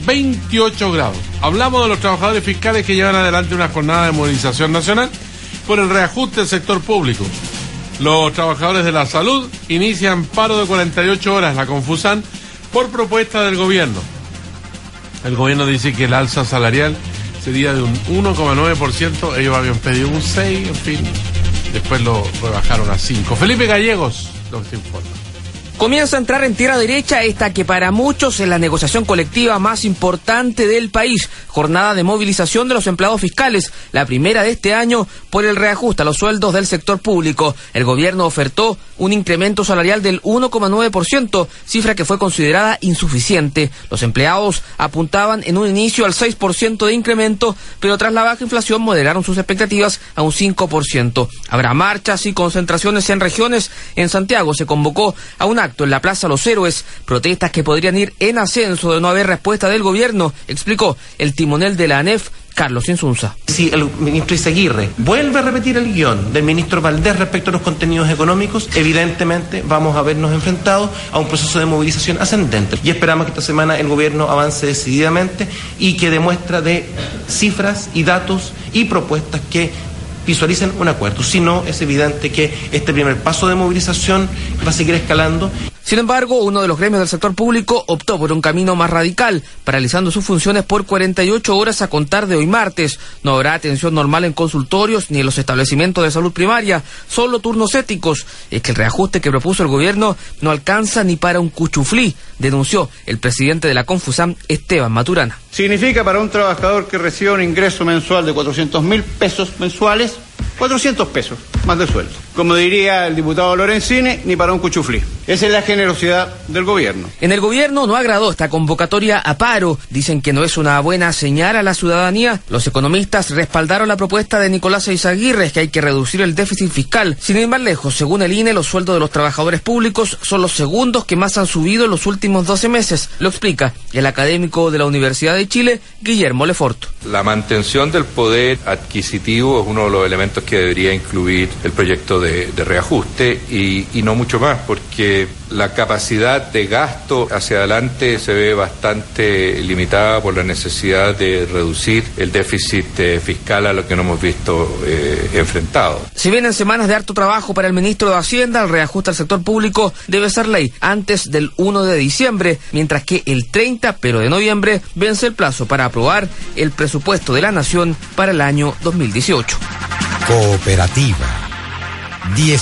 28 grados. Hablamos de los trabajadores fiscales que llevan adelante una jornada de movilización nacional por el reajuste del sector público. Los trabajadores de la salud inician paro de 48 horas, la Confusan, por propuesta del gobierno. El gobierno dice que el alza salarial sería de un 1,9%, ellos habían pedido un 6%, en fin, después lo rebajaron a 5%. Felipe Gallegos nos informa. Comienza a entrar en tierra derecha esta que para muchos es la negociación colectiva más importante del país. Jornada de movilización de los empleados fiscales, la primera de este año por el reajuste a los sueldos del sector público. El gobierno ofertó un incremento salarial del 1,9%, cifra que fue considerada insuficiente. Los empleados apuntaban en un inicio al 6% de incremento, pero tras la baja inflación moderaron sus expectativas a un 5%. Habrá marchas y concentraciones en regiones. En Santiago se convocó a un acto en la Plaza Los Héroes, protestas que podrían ir en ascenso de no haber respuesta del gobierno, explicó el timonel de la ANEF, Carlos Insunza. Si el ministro Izaguirre vuelve a repetir el guión del ministro Valdés respecto a los contenidos económicos, evidentemente vamos a vernos enfrentados a un proceso de movilización ascendente. Y esperamos que esta semana el gobierno avance decididamente y que demuestre de cifras y datos y propuestas que visualicen un acuerdo. Si no, es evidente que este primer paso de movilización va a seguir escalando. Sin embargo, uno de los gremios del sector público optó por un camino más radical, paralizando sus funciones por 48 horas a contar de hoy martes. No habrá atención normal en consultorios ni en los establecimientos de salud primaria, solo turnos éticos. Es que el reajuste que propuso el gobierno no alcanza ni para un cuchuflí, denunció el presidente de la Confusan, Esteban Maturana. Significa para un trabajador que reciba un ingreso mensual de 400.000 pesos mensuales, 400 pesos más de sueldo. Como diría el diputado Lorenzini, ni para un cuchuflí. Esa es la generosidad del gobierno. En el gobierno no agradó esta convocatoria a paro. Dicen que no es una buena señal a la ciudadanía. Los economistas respaldaron la propuesta de Nicolás Izaguirre, que hay que reducir el déficit fiscal. Sin ir más lejos, según el INE, los sueldos de los trabajadores públicos son los segundos que más han subido en los últimos 12 meses. Lo explica el académico de la Universidad de Chile, Guillermo Leforto. La mantención del poder adquisitivo es uno de los elementos que debería incluir el proyecto de reajuste y no mucho más, porque la capacidad de gasto hacia adelante se ve bastante limitada por la necesidad de reducir el déficit fiscal a lo que no hemos visto enfrentado. Si vienen semanas de harto trabajo para el ministro de Hacienda, el reajuste al sector público debe ser ley antes del 1 de diciembre, mientras que el 30, pero de noviembre, vence el plazo para aprobar el presupuesto de la Nación para el año 2018. Cooperativa.